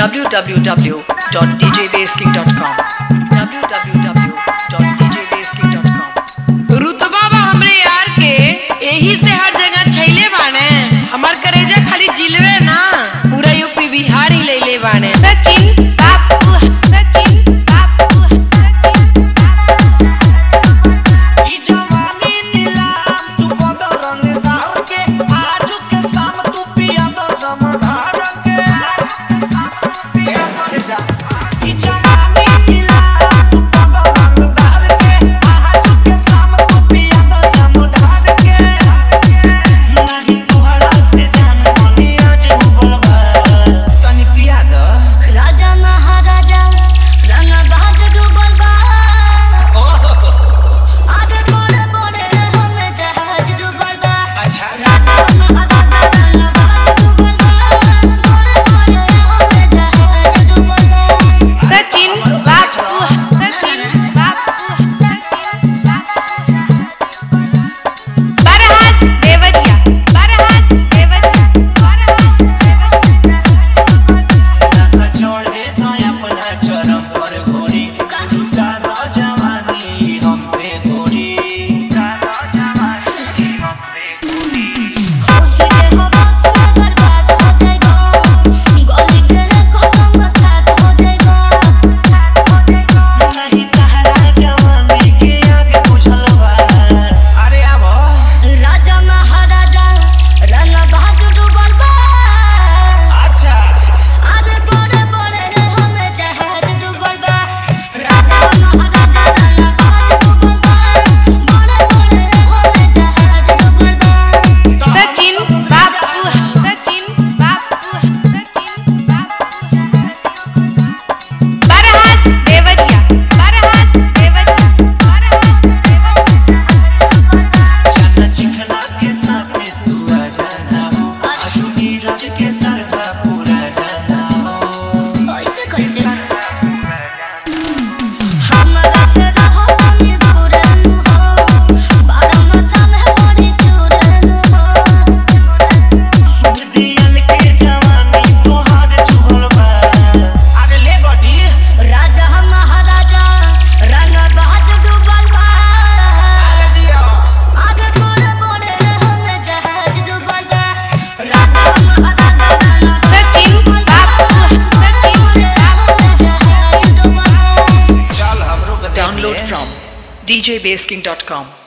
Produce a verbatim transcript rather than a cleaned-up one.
w w w dot d j bass king dot com w w w dot d j bass king dot com। रुतबा बा हमरे यार के यही से हर जगह छैले बाने, हमार करेजा खाली जिलवे ना पूरा यूपी बिहार ही ले ले बाने। सचिन बापू सचिन बापू सचिन ई जवानी नीलाम तू कद रंगदार के आज के शाम तू पिया दो समधार के ए मर जा ई जवानी नीलाम तू कद रंगदार के आज के शाम तू पिया दो समधार के नहीं तुहरा से जान मनी आज उबलबा तनी पिया दो राजा महाराजा रंग बाज डूबल बा आगे बोले बोले हमें जहाज डूबल बा। अच्छा राजा महाराजा रंग बाज डूबल बा बोले बोले हमें जहाज डूबल बा। सचिन बापू सचिन बापू सचिन बापू बरहात देवरिया बरहात देवरिया बरहात देवरिया सचोड़े तो अपना चरम पर घोड़ी झूठा नौजवानी हम पे घोड़ी झूठा नौजवानी हम पे घोड़ी खुश के हो बस बर्बाद हो जाएगा गली के खत्म खात हो जाएगा। नहीं तहरा जवानी के आगे बुझल बा अरे आबो राजा महाराजा रंग बाज डूबल बा अच्छा आगे बोले बोले हमें जहाज डूबल बा। राजा महाराजा रंग बाज डूबल बा बोले बोले हमें जहाज डूबल बा। सचिन बापू सचिन बापू सचिन बापू बरहात देवरिया बरहात देवरिया बरहात देवरिया चन्ना चिकना के साथ तू आ जाना हो आशु नीरज के सरदा पूरा जाना हो ऐसे कैसे हमरा से रहो तनी दूर न हो बारह मासा में बड़ी चूर न हो। सुदियन के जवानी तोहार चुहल बा अरे ले बॉडी राजा महाराजा रंग बाज डूबल बा आगे बोले बोले हमें जहाज डूबल बा। राजा महाराजा रंग सचिन बापू सचिन बापू जहाज डूबल बा। चल हमरो के download from d j bass king dot com।